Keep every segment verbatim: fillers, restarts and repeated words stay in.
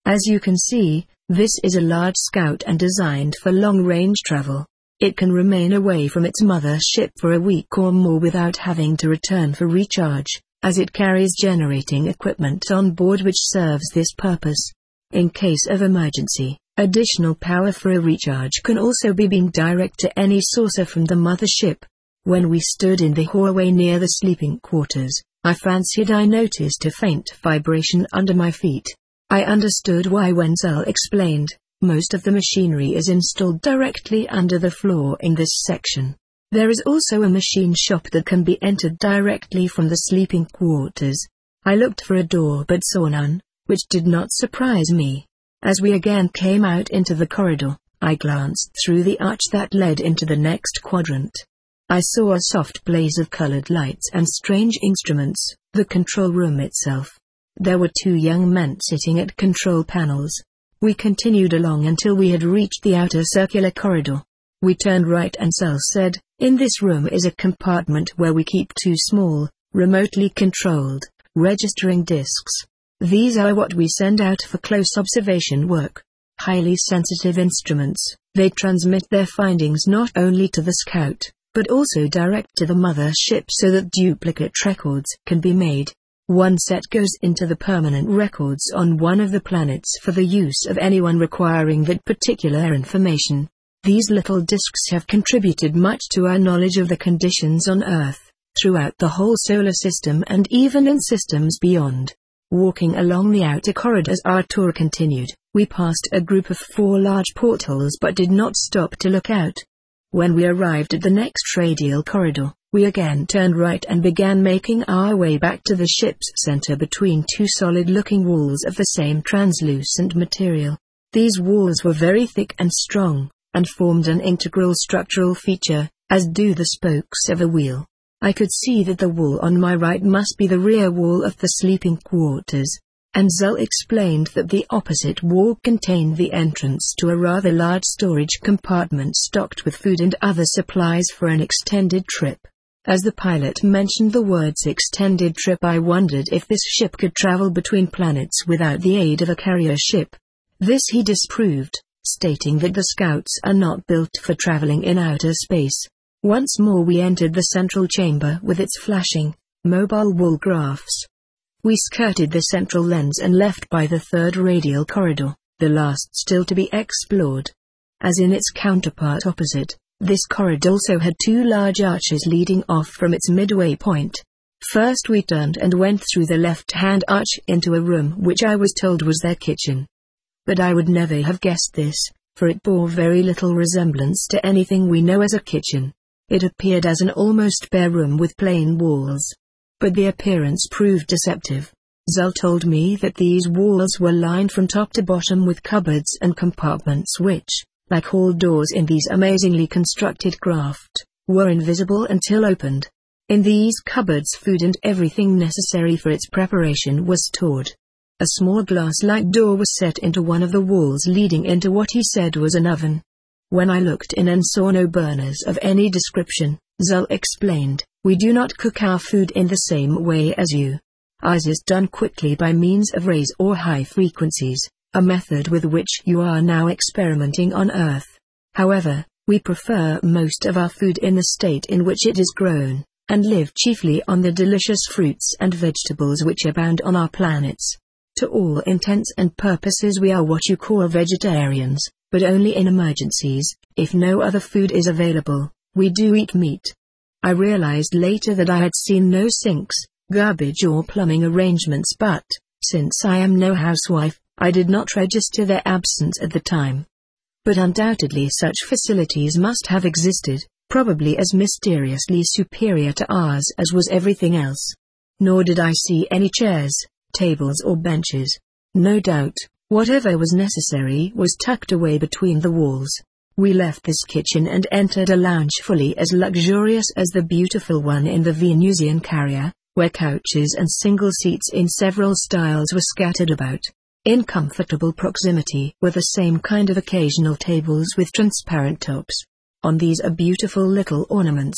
As you can see, this is a large scout and designed for long-range travel. It can remain away from its mother ship for a week or more without having to return for recharge, as it carries generating equipment on board which serves this purpose. In case of emergency, additional power for a recharge can also be beamed direct to any saucer from the mother ship. When we stood in the hallway near the sleeping quarters, I fancied I noticed a faint vibration under my feet. I understood why when Zul explained, most of the machinery is installed directly under the floor in this section. There is also a machine shop that can be entered directly from the sleeping quarters. I looked for a door but saw none, which did not surprise me. As we again came out into the corridor, I glanced through the arch that led into the next quadrant. I saw a soft blaze of colored lights and strange instruments, the control room itself. There were two young men sitting at control panels. We continued along until we had reached the outer circular corridor. We turned right and Zul said, "In this room is a compartment where we keep two small, remotely controlled, registering discs. These are what we send out for close observation work. Highly sensitive instruments, they transmit their findings not only to the scout, but also direct to the mother ship so that duplicate records can be made. One set goes into the permanent records on one of the planets for the use of anyone requiring that particular information. These little discs have contributed much to our knowledge of the conditions on Earth, throughout the whole solar system and even in systems beyond." Walking along the outer corridor as our tour continued, we passed a group of four large portholes but did not stop to look out. When we arrived at the next radial corridor, we again turned right and began making our way back to the ship's center between two solid-looking walls of the same translucent material. These walls were very thick and strong, and formed an integral structural feature, as do the spokes of a wheel. I could see that the wall on my right must be the rear wall of the sleeping quarters, and Zul explained that the opposite wall contained the entrance to a rather large storage compartment stocked with food and other supplies for an extended trip. As the pilot mentioned the words extended trip, I wondered if this ship could travel between planets without the aid of a carrier ship. This he disproved, stating that the scouts are not built for traveling in outer space. Once more we entered the central chamber with its flashing, mobile wall graphs. We skirted the central lens and left by the third radial corridor, the last still to be explored. As in its counterpart opposite, this corridor also had two large arches leading off from its midway point. First we turned and went through the left-hand arch into a room which I was told was their kitchen. But I would never have guessed this, for it bore very little resemblance to anything we know as a kitchen. It appeared as an almost bare room with plain walls. But the appearance proved deceptive. Zul told me that these walls were lined from top to bottom with cupboards and compartments which, like all doors in these amazingly constructed craft, were invisible until opened. In these cupboards food and everything necessary for its preparation was stored. A small glass-like door was set into one of the walls leading into what he said was an oven. When I looked in and saw no burners of any description, Zul explained, "We do not cook our food in the same way as you. Ours is done quickly by means of rays or high frequencies, a method with which you are now experimenting on Earth. However, we prefer most of our food in the state in which it is grown, and live chiefly on the delicious fruits and vegetables which abound on our planets. To all intents and purposes we are what you call vegetarians, but only in emergencies. If no other food is available, we do eat meat." I realized later that I had seen no sinks, garbage or plumbing arrangements, but, since I am no housewife, I did not register their absence at the time. But undoubtedly such facilities must have existed, probably as mysteriously superior to ours as was everything else. Nor did I see any chairs, tables or benches. No doubt, whatever was necessary was tucked away between the walls. We left this kitchen and entered a lounge fully as luxurious as the beautiful one in the Venusian carrier, where couches and single seats in several styles were scattered about. In comfortable proximity were the same kind of occasional tables with transparent tops. On these are beautiful little ornaments.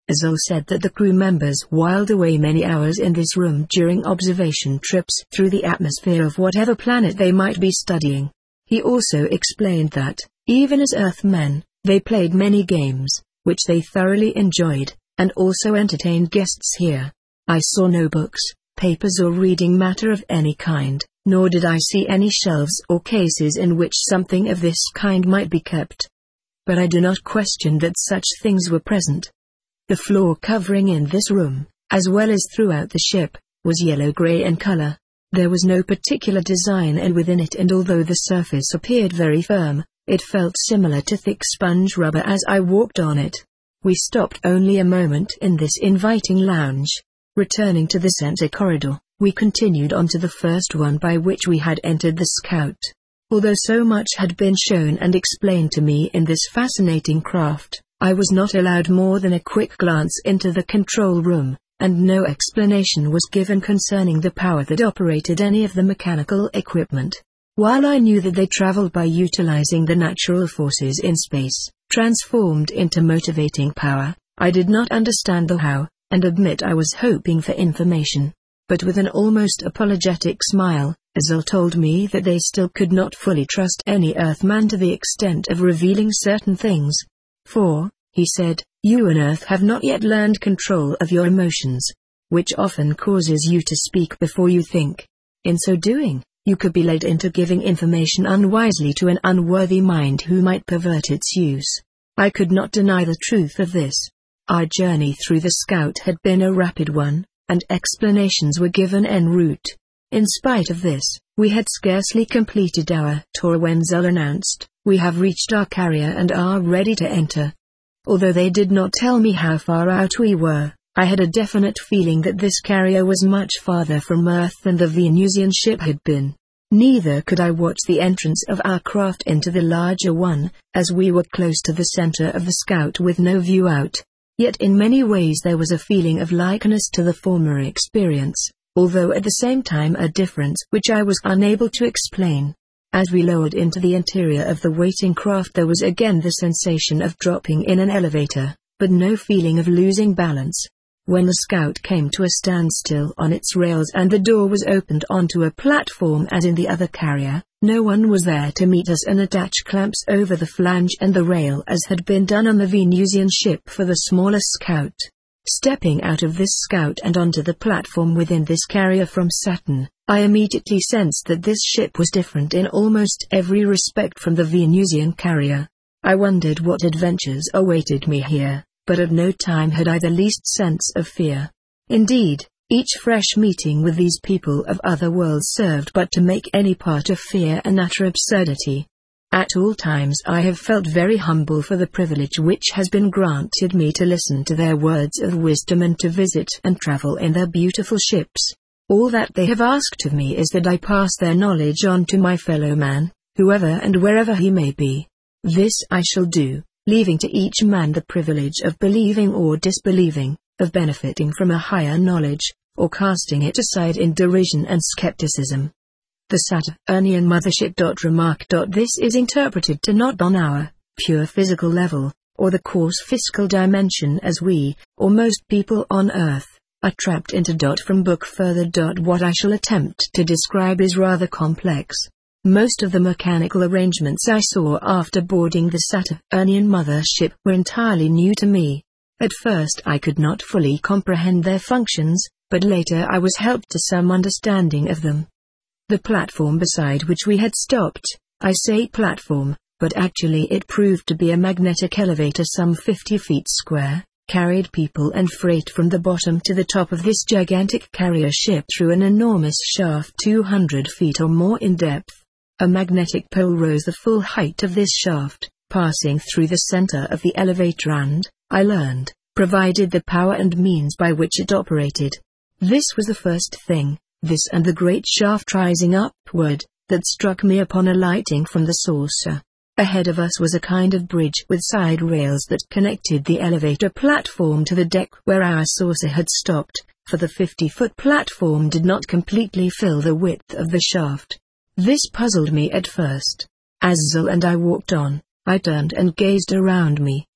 Azul said that the crew members whiled away many hours in this room during observation trips through the atmosphere of whatever planet they might be studying. He also explained that, even as Earthmen, they played many games, which they thoroughly enjoyed, and also entertained guests here. I saw no books, papers or reading matter of any kind, nor did I see any shelves or cases in which something of this kind might be kept. But I do not question that such things were present. The floor covering in this room, as well as throughout the ship, was yellow-grey in color. There was no particular design and within it, and although the surface appeared very firm, it felt similar to thick sponge rubber as I walked on it. We stopped only a moment in this inviting lounge. Returning to the center corridor, we continued on to the first one by which we had entered the Scout. Although so much had been shown and explained to me in this fascinating craft, I was not allowed more than a quick glance into the control room, and no explanation was given concerning the power that operated any of the mechanical equipment. While I knew that they traveled by utilizing the natural forces in space, transformed into motivating power, I did not understand the how, and admit I was hoping for information. But with an almost apologetic smile, Azul told me that they still could not fully trust any Earthman to the extent of revealing certain things. For, he said, you on Earth have not yet learned control of your emotions, which often causes you to speak before you think. In so doing, you could be led into giving information unwisely to an unworthy mind who might pervert its use. I could not deny the truth of this. Our journey through the Scout had been a rapid one, and explanations were given en route. In spite of this, we had scarcely completed our tour when Zul announced, "We have reached our carrier and are ready to enter." Although they did not tell me how far out we were, I had a definite feeling that this carrier was much farther from Earth than the Venusian ship had been. Neither could I watch the entrance of our craft into the larger one, as we were close to the center of the Scout with no view out. Yet in many ways there was a feeling of likeness to the former experience, although at the same time a difference which I was unable to explain. As we lowered into the interior of the waiting craft, there was again the sensation of dropping in an elevator, but no feeling of losing balance. When the Scout came to a standstill on its rails and the door was opened onto a platform as in the other carrier, no one was there to meet us and attach clamps over the flange and the rail as had been done on the Venusian ship for the smaller Scout. Stepping out of this Scout and onto the platform within this carrier from Saturn, I immediately sensed that this ship was different in almost every respect from the Venusian carrier. I wondered what adventures awaited me here, but at no time had I the least sense of fear. Indeed, each fresh meeting with these people of other worlds served but to make any part of fear an utter absurdity. At all times I have felt very humble for the privilege which has been granted me to listen to their words of wisdom and to visit and travel in their beautiful ships. All that they have asked of me is that I pass their knowledge on to my fellow man, whoever and wherever he may be. This I shall do, leaving to each man the privilege of believing or disbelieving, of benefiting from a higher knowledge, or casting it aside in derision and skepticism. The Saturnian mothership. Remark. This is interpreted to not on our pure physical level, or the coarse physical dimension as we, or most people on Earth, are trapped into. From book further. What I shall attempt to describe is rather complex. Most of the mechanical arrangements I saw after boarding the Saturnian mothership were entirely new to me. At first I could not fully comprehend their functions, but later I was helped to some understanding of them. The platform beside which we had stopped, I say platform, but actually it proved to be a magnetic elevator some fifty feet square, carried people and freight from the bottom to the top of this gigantic carrier ship through an enormous shaft two hundred feet or more in depth. A magnetic pole rose the full height of this shaft, passing through the center of the elevator and, I learned, provided the power and means by which it operated. This was the first thing, this and the great shaft rising upward, that struck me upon alighting from the saucer. Ahead of us was a kind of bridge with side rails that connected the elevator platform to the deck where our saucer had stopped, for the fifty-foot platform did not completely fill the width of the shaft. This puzzled me at first. As Zul and I walked on, I turned and gazed around me,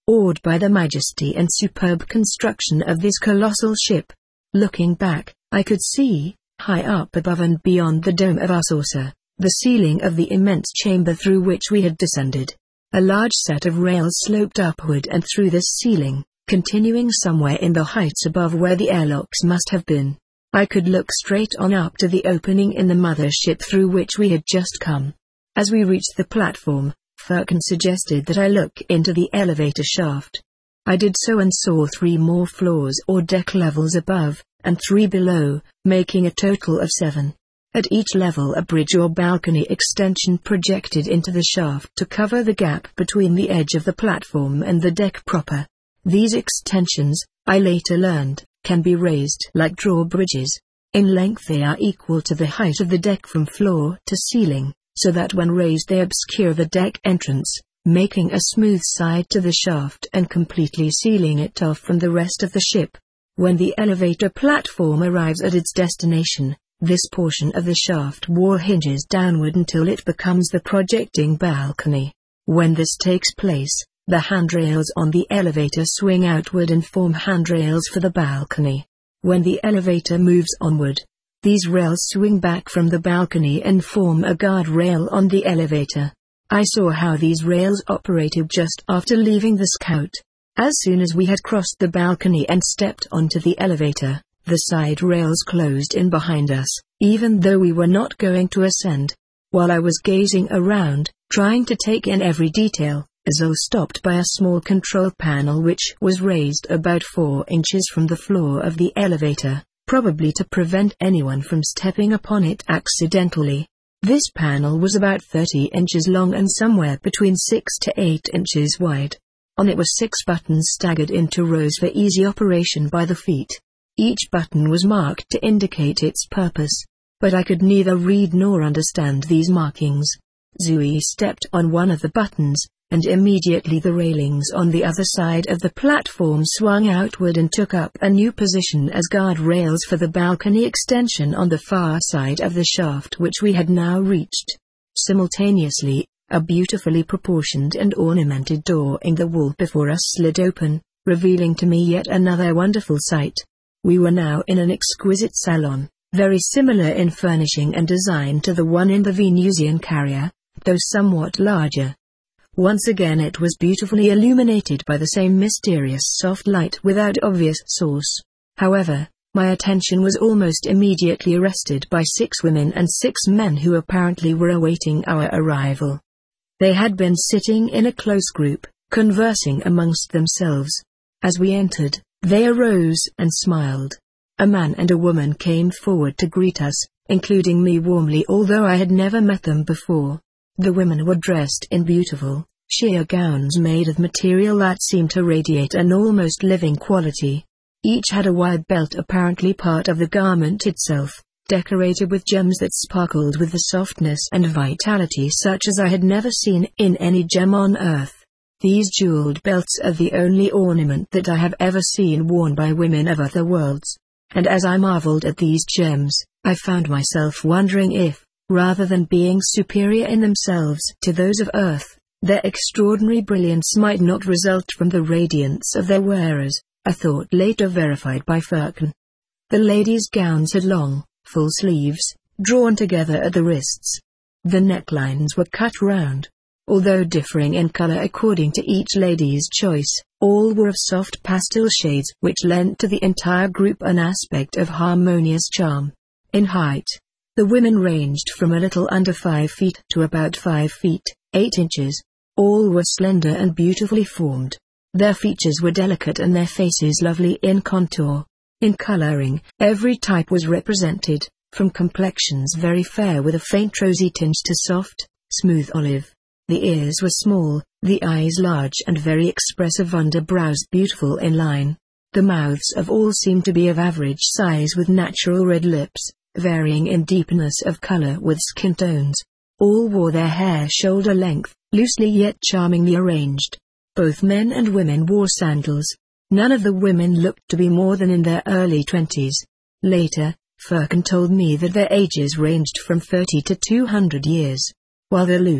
awed by the majesty and superb construction of this colossal ship. Looking back, I could see, high up above and beyond the dome of our saucer, the ceiling of the immense chamber through which we had descended. A large set of rails sloped upward and through this ceiling, continuing somewhere in the heights above where the airlocks must have been. I could look straight on up to the opening in the mother ship through which we had just come. As we reached the platform, Firkin suggested that I look into the elevator shaft. I did so and saw three more floors or deck levels above, and three below, making a total of seven. At each level a bridge or balcony extension projected into the shaft to cover the gap between the edge of the platform and the deck proper. These extensions, I later learned, can be raised like drawbridges. In length they are equal to the height of the deck from floor to ceiling, so that when raised they obscure the deck entrance, making a smooth side to the shaft and completely sealing it off from the rest of the ship. When the elevator platform arrives at its destination, this portion of the shaft wall hinges downward until it becomes the projecting balcony. When this takes place, the handrails on the elevator swing outward and form handrails for the balcony. When the elevator moves onward, these rails swing back from the balcony and form a guard rail on the elevator. I saw how these rails operated just after leaving the Scout. As soon as we had crossed the balcony and stepped onto the elevator, the side rails closed in behind us, even though we were not going to ascend. While I was gazing around, trying to take in every detail, Azul stopped by a small control panel which was raised about four inches from the floor of the elevator, probably to prevent anyone from stepping upon it accidentally. This panel was about thirty inches long and somewhere between six to eight inches wide. On it were six buttons staggered into rows for easy operation by the feet. Each button was marked to indicate its purpose, but I could neither read nor understand these markings. Zui stepped on one of the buttons, and immediately the railings on the other side of the platform swung outward and took up a new position as guard rails for the balcony extension on the far side of the shaft which we had now reached. Simultaneously, a beautifully proportioned and ornamented door in the wall before us slid open, revealing to me yet another wonderful sight. We were now in an exquisite salon, very similar in furnishing and design to the one in the Venusian carrier, though somewhat larger. Once again it was beautifully illuminated by the same mysterious soft light without obvious source. However, my attention was almost immediately arrested by six women and six men who apparently were awaiting our arrival. They had been sitting in a close group, conversing amongst themselves. As we entered, they arose and smiled. A man and a woman came forward to greet us, including me warmly although I had never met them before. The women were dressed in beautiful, sheer gowns made of material that seemed to radiate an almost living quality. Each had a wide belt apparently part of the garment itself, decorated with gems that sparkled with the softness and vitality such as I had never seen in any gem on earth. These jeweled belts are the only ornament that I have ever seen worn by women of other worlds. And as I marveled at these gems, I found myself wondering if, rather than being superior in themselves to those of Earth, their extraordinary brilliance might not result from the radiance of their wearers, a thought later verified by Firkin. The ladies' gowns had long, full sleeves, drawn together at the wrists. The necklines were cut round. Although differing in color according to each lady's choice, all were of soft pastel shades which lent to the entire group an aspect of harmonious charm. In height, the women ranged from a little under five feet to about five feet, eight inches. All were slender and beautifully formed. Their features were delicate and their faces lovely in contour. In coloring, every type was represented, from complexions very fair with a faint rosy tinge to soft, smooth olive. The ears were small, the eyes large and very expressive under brows beautiful in line. The mouths of all seemed to be of average size with natural red lips, varying in deepness of color with skin tones. All wore their hair shoulder length, loosely yet charmingly arranged. Both men and women wore sandals. None of the women looked to be more than in their early twenties. Later, Firkin told me that their ages ranged from thirty to two hundred years. While the loose,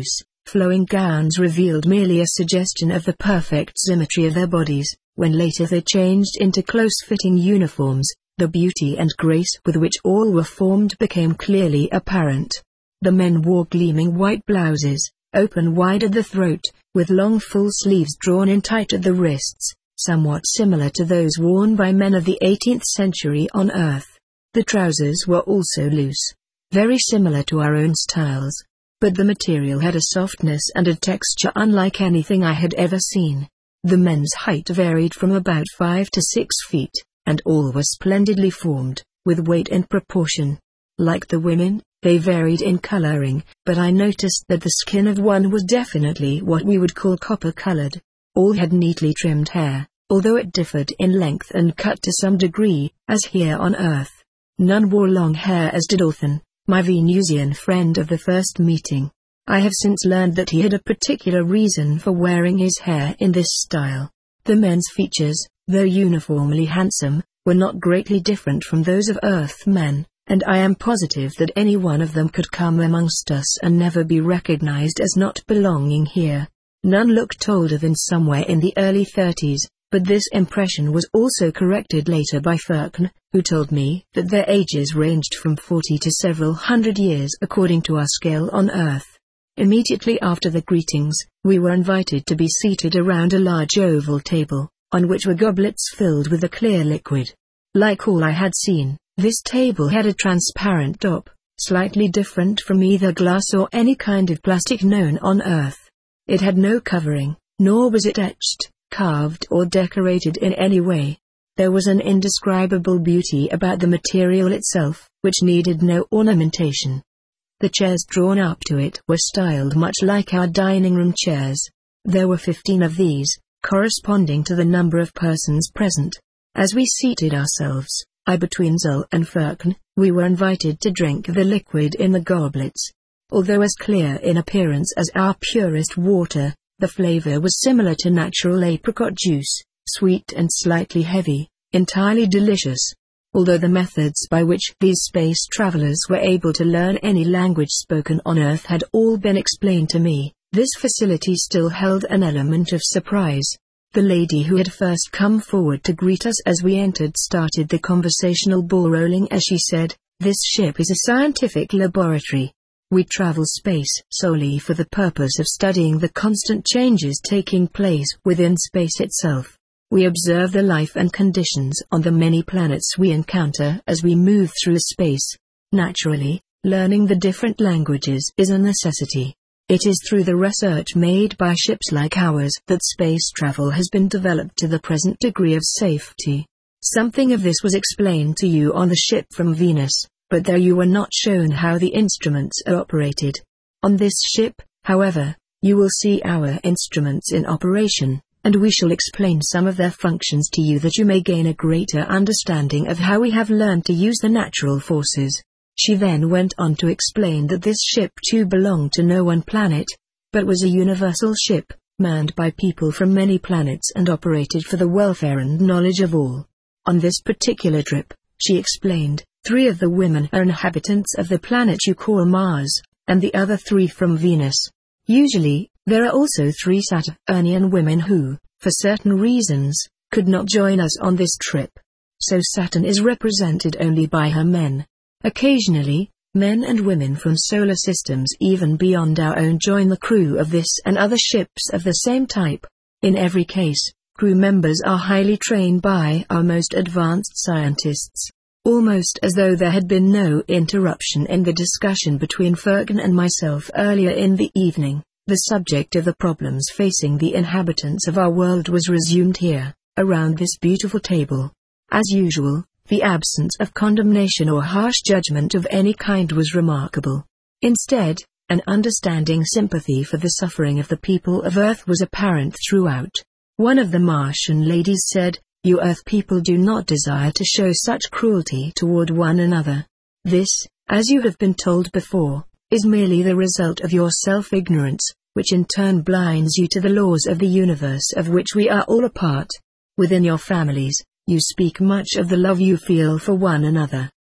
Flowing gowns revealed merely a suggestion of the perfect symmetry of their bodies. When later they changed into close-fitting uniforms, the beauty and grace with which all were formed became clearly apparent. The men wore gleaming white blouses, open wide at the throat, with long full sleeves drawn in tight at the wrists, somewhat similar to those worn by men of the eighteenth century on Earth. The trousers were also loose, very similar to our own styles, but the material had a softness and a texture unlike anything I had ever seen. The men's height varied from about five to six feet, and all were splendidly formed, with weight in proportion. Like the women, they varied in coloring, but I noticed that the skin of one was definitely what we would call copper-colored. All had neatly trimmed hair, although it differed in length and cut to some degree, as here on Earth. None wore long hair as did Orthan, my Venusian friend of the first meeting. I have since learned that he had a particular reason for wearing his hair in this style. The men's features, though uniformly handsome, were not greatly different from those of Earth men, and I am positive that any one of them could come amongst us and never be recognized as not belonging here. None looked older than somewhere in the early thirties, but this impression was also corrected later by Firkin, who told me that their ages ranged from forty to several hundred years according to our scale on Earth. Immediately after the greetings, we were invited to be seated around a large oval table, on which were goblets filled with a clear liquid. Like all I had seen, this table had a transparent top, slightly different from either glass or any kind of plastic known on Earth. It had no covering, nor was it etched, carved or decorated in any way. There was an indescribable beauty about the material itself, which needed no ornamentation. The chairs drawn up to it were styled much like our dining room chairs. There were fifteen of these, corresponding to the number of persons present. As we seated ourselves, I between Zul and Firkin, we were invited to drink the liquid in the goblets. Although as clear in appearance as our purest water, the flavor was similar to natural apricot juice, sweet and slightly heavy, entirely delicious. Although the methods by which these space travelers were able to learn any language spoken on Earth had all been explained to me, this facility still held an element of surprise. The lady who had first come forward to greet us as we entered started the conversational ball rolling as she said, "This ship is a scientific laboratory. We travel space solely for the purpose of studying the constant changes taking place within space itself. We observe the life and conditions on the many planets we encounter as we move through space. Naturally, learning the different languages is a necessity. It is through the research made by ships like ours that space travel has been developed to the present degree of safety. Something of this was explained to you on the ship from Venus, but there you were not shown how the instruments are operated. On this ship, however, you will see our instruments in operation, and we shall explain some of their functions to you that you may gain a greater understanding of how we have learned to use the natural forces." She then went on to explain that this ship too belonged to no one planet, but was a universal ship, manned by people from many planets and operated for the welfare and knowledge of all. On this particular trip, she explained, three of the women are inhabitants of the planet you call Mars, and the other three from Venus. Usually, there are also three Saturnian women who, for certain reasons, could not join us on this trip. So Saturn is represented only by her men. Occasionally, men and women from solar systems even beyond our own join the crew of this and other ships of the same type. In every case, crew members are highly trained by our most advanced scientists. Almost as though there had been no interruption in the discussion between Firkin and myself earlier in the evening, the subject of the problems facing the inhabitants of our world was resumed here, around this beautiful table. As usual, the absence of condemnation or harsh judgment of any kind was remarkable. Instead, an understanding sympathy for the suffering of the people of Earth was apparent throughout. One of the Martian ladies said, "You Earth people do not desire to show such cruelty toward one another. This, as you have been told before, is merely the result of your self-ignorance, which in turn blinds you to the laws of the universe of which we are all a part. Within your families, you speak much of the love you feel for one another.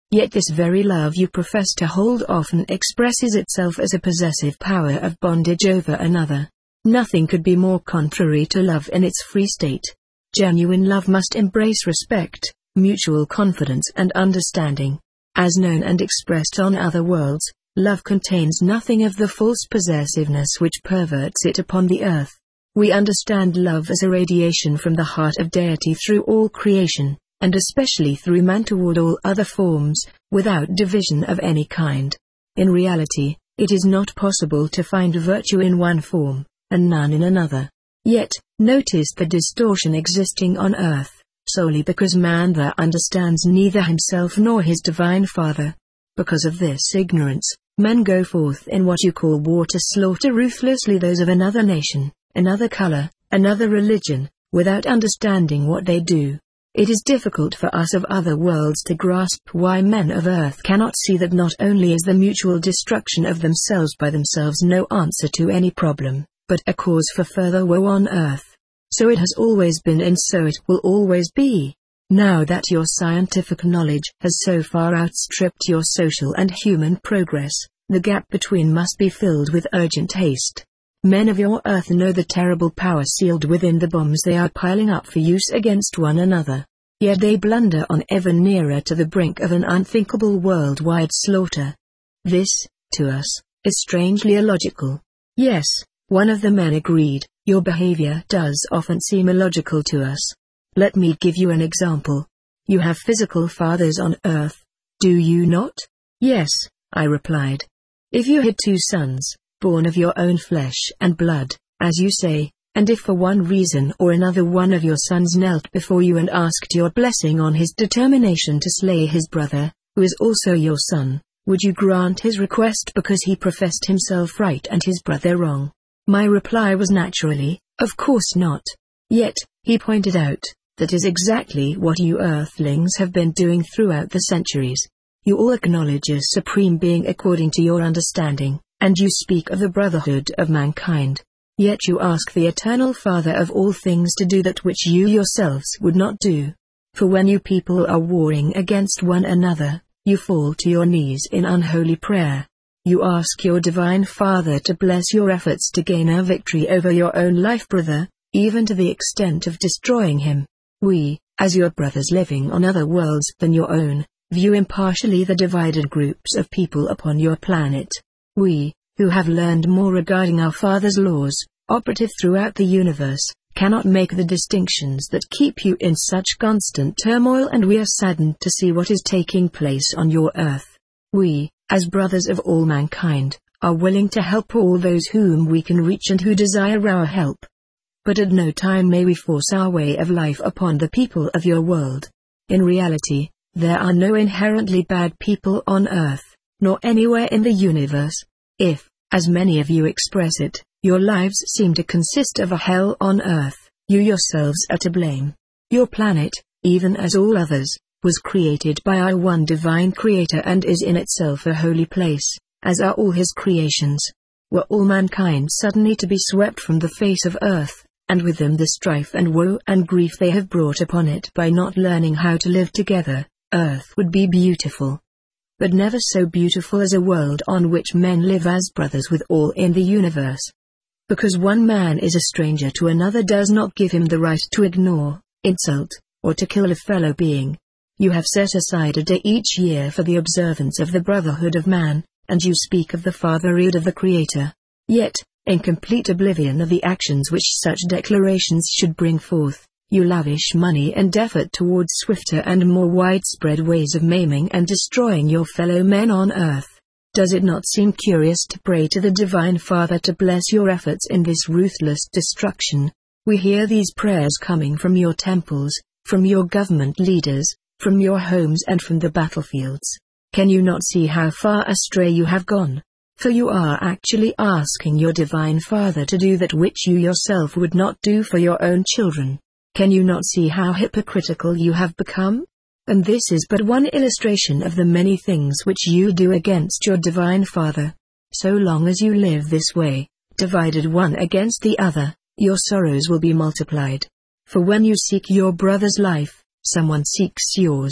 Yet this very love you profess to hold often expresses itself as a possessive power of bondage over another. Nothing could be more contrary to love in its free state. Genuine love must embrace respect, mutual confidence and understanding. As known and expressed on other worlds, love contains nothing of the false possessiveness which perverts it upon the earth. We understand love as a radiation from the heart of deity through all creation, and especially through man toward all other forms, without division of any kind. In reality, it is not possible to find virtue in one form, and none in another. Yet, notice the distortion existing on earth, solely because man there understands neither himself nor his divine Father. Because of this ignorance, men go forth in what you call war to slaughter ruthlessly those of another nation, another color, another religion, without understanding what they do. It is difficult for us of other worlds to grasp why men of earth cannot see that not only is the mutual destruction of themselves by themselves no answer to any problem, but a cause for further woe on earth. So it has always been and so it will always be. Now that your scientific knowledge has so far outstripped your social and human progress, the gap between must be filled with urgent haste. Men of your earth know the terrible power sealed within the bombs they are piling up for use against one another. Yet they blunder on ever nearer to the brink of an unthinkable worldwide slaughter. This, to us, is strangely illogical. Yes, one of the men agreed, your behavior does often seem illogical to us. Let me give you an example. You have physical fathers on earth, do you not? Yes, I replied. If you had two sons, born of your own flesh and blood, as you say, and if for one reason or another one of your sons knelt before you and asked your blessing on his determination to slay his brother, who is also your son, would you grant his request because he professed himself right and his brother wrong? My reply was naturally, of course not. Yet, he pointed out, that is exactly what you earthlings have been doing throughout the centuries. You all acknowledge a supreme being according to your understanding, and you speak of the brotherhood of mankind. Yet you ask the eternal Father of all things to do that which you yourselves would not do. For when you people are warring against one another, you fall to your knees in unholy prayer. You ask your divine Father to bless your efforts to gain a victory over your own life brother, even to the extent of destroying him. We, as your brothers living on other worlds than your own, view impartially the divided groups of people upon your planet. We, who have learned more regarding our Father's laws, operative throughout the universe, cannot make the distinctions that keep you in such constant turmoil, and we are saddened to see what is taking place on your earth. We, as brothers of all mankind, are willing to help all those whom we can reach and who desire our help. But at no time may we force our way of life upon the people of your world. In reality, there are no inherently bad people on earth, nor anywhere in the universe. If, as many of you express it, your lives seem to consist of a hell on earth, you yourselves are to blame. Your planet, even as all others, was created by our one divine Creator and is in itself a holy place, as are all his creations. Were all mankind suddenly to be swept from the face of earth, and with them the strife and woe and grief they have brought upon it by not learning how to live together, earth would be beautiful. But never so beautiful as a world on which men live as brothers with all in the universe. Because one man is a stranger to another does not give him the right to ignore, insult, or to kill a fellow being. You have set aside a day each year for the observance of the brotherhood of man, and you speak of the fatherhood of the Creator. Yet, in complete oblivion of the actions which such declarations should bring forth, you lavish money and effort towards swifter and more widespread ways of maiming and destroying your fellow men on earth. Does it not seem curious to pray to the Divine Father to bless your efforts in this ruthless destruction? We hear these prayers coming from your temples, from your government leaders, from your homes and from the battlefields. Can you not see how far astray you have gone? For you are actually asking your Divine Father to do that which you yourself would not do for your own children. Can you not see how hypocritical you have become? And this is but one illustration of the many things which you do against your Divine Father. So long as you live this way, divided one against the other, your sorrows will be multiplied. For when you seek your brother's life, someone seeks yours.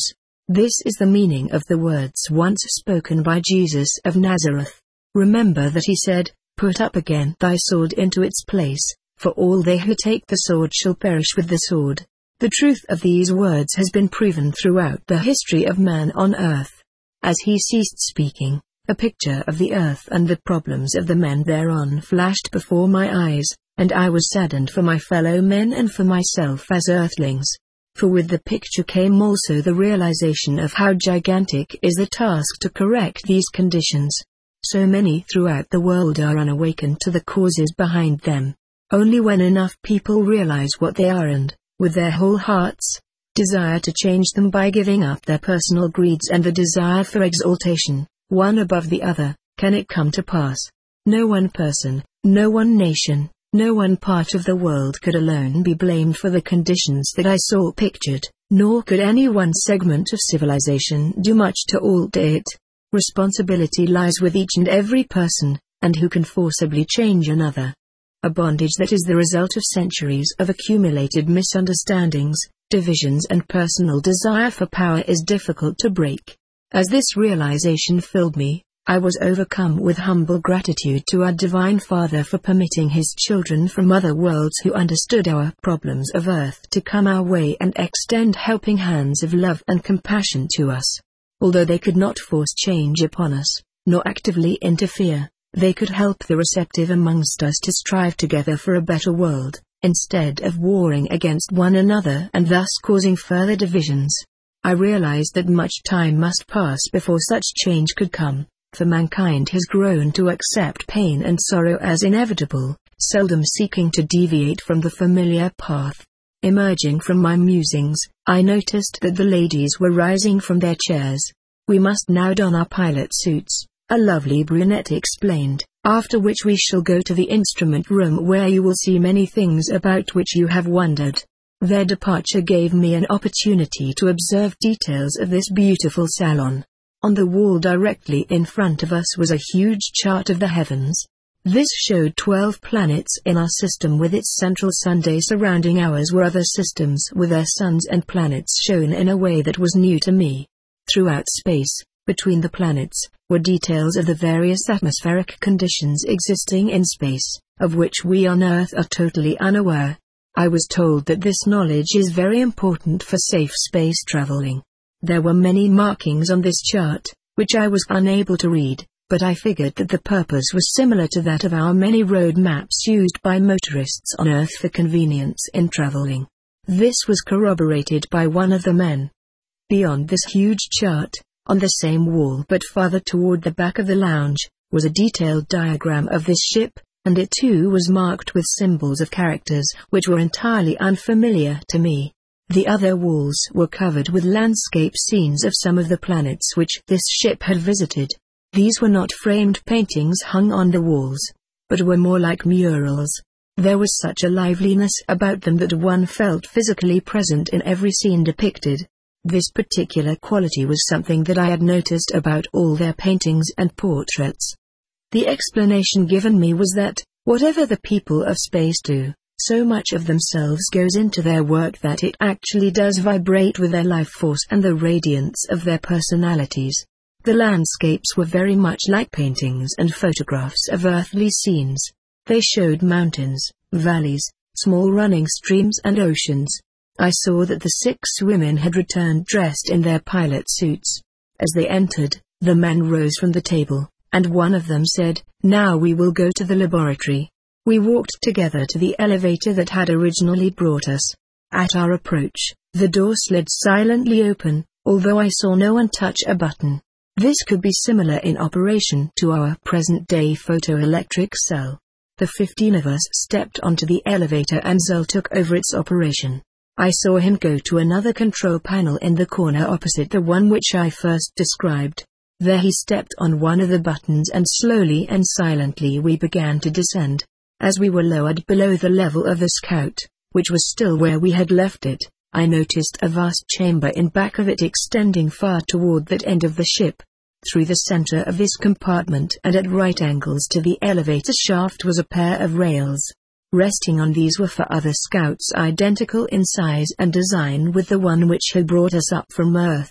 This is the meaning of the words once spoken by Jesus of Nazareth. Remember that he said, "Put up again thy sword into its place, for all they who take the sword shall perish with the sword." The truth of these words has been proven throughout the history of man on earth. As he ceased speaking, a picture of the earth and the problems of the men thereon flashed before my eyes, and I was saddened for my fellow men and for myself as earthlings. For with the picture came also the realization of how gigantic is the task to correct these conditions. So many throughout the world are unawakened to the causes behind them. Only when enough people realize what they are and, with their whole hearts, desire to change them by giving up their personal greeds and the desire for exaltation, one above the other, can it come to pass. No one person, no one nation, no one part of the world could alone be blamed for the conditions that I saw pictured, nor could any one segment of civilization do much to alter it. Responsibility lies with each and every person, and who can forcibly change another? A bondage that is the result of centuries of accumulated misunderstandings, divisions and personal desire for power is difficult to break. As this realization filled me, I was overcome with humble gratitude to our Divine Father for permitting His children from other worlds who understood our problems of earth to come our way and extend helping hands of love and compassion to us. Although they could not force change upon us, nor actively interfere, they could help the receptive amongst us to strive together for a better world, instead of warring against one another and thus causing further divisions. I realized that much time must pass before such change could come, for mankind has grown to accept pain and sorrow as inevitable, seldom seeking to deviate from the familiar path. Emerging from my musings, I noticed that the ladies were rising from their chairs. "We must now don our pilot suits," a lovely brunette explained, "after which we shall go to the instrument room where you will see many things about which you have wondered." Their departure gave me an opportunity to observe details of this beautiful salon. On the wall directly in front of us was a huge chart of the heavens. This showed twelve planets in our system with its central Sunday surrounding ours were other systems with their suns and planets shown in a way that was new to me. Throughout space, between the planets, were details of the various atmospheric conditions existing in space, of which we on Earth are totally unaware. I was told that this knowledge is very important for safe space traveling. There were many markings on this chart, which I was unable to read, but I figured that the purpose was similar to that of our many road maps used by motorists on Earth for convenience in traveling. This was corroborated by one of the men. Beyond this huge chart, on the same wall but farther toward the back of the lounge, was a detailed diagram of this ship, and it too was marked with symbols of characters which were entirely unfamiliar to me. The other walls were covered with landscape scenes of some of the planets which this ship had visited. These were not framed paintings hung on the walls, but were more like murals. There was such a liveliness about them that one felt physically present in every scene depicted. This particular quality was something that I had noticed about all their paintings and portraits. The explanation given me was that, whatever the people of space do, so much of themselves goes into their work that it actually does vibrate with their life force and the radiance of their personalities. The landscapes were very much like paintings and photographs of earthly scenes. They showed mountains, valleys, small running streams and oceans. I saw that the six women had returned dressed in their pilot suits. As they entered, the men rose from the table, and one of them said, "Now we will go to the laboratory." We walked together to the elevator that had originally brought us. At our approach, the door slid silently open, although I saw no one touch a button. This could be similar in operation to our present-day photoelectric cell. The fifteen of us stepped onto the elevator and Zul took over its operation. I saw him go to another control panel in the corner opposite the one which I first described. There he stepped on one of the buttons and slowly and silently we began to descend. As we were lowered below the level of the Scout, which was still where we had left it, I noticed a vast chamber in back of it extending far toward that end of the ship. Through the center of this compartment and at right angles to the elevator shaft was a pair of rails. Resting on these were for other Scouts identical in size and design with the one which had brought us up from Earth.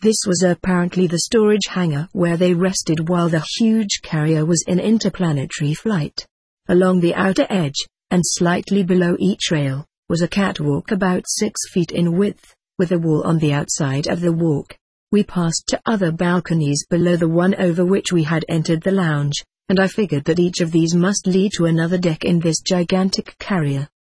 This was apparently the storage hangar where they rested while the huge carrier was in interplanetary flight. Along the outer edge, and slightly below each rail, was a catwalk about six feet in width, with a wall on the outside of the walk. We passed to other balconies below the one over which we had entered the lounge, and I figured that each of these must lead to another deck in this gigantic carrier.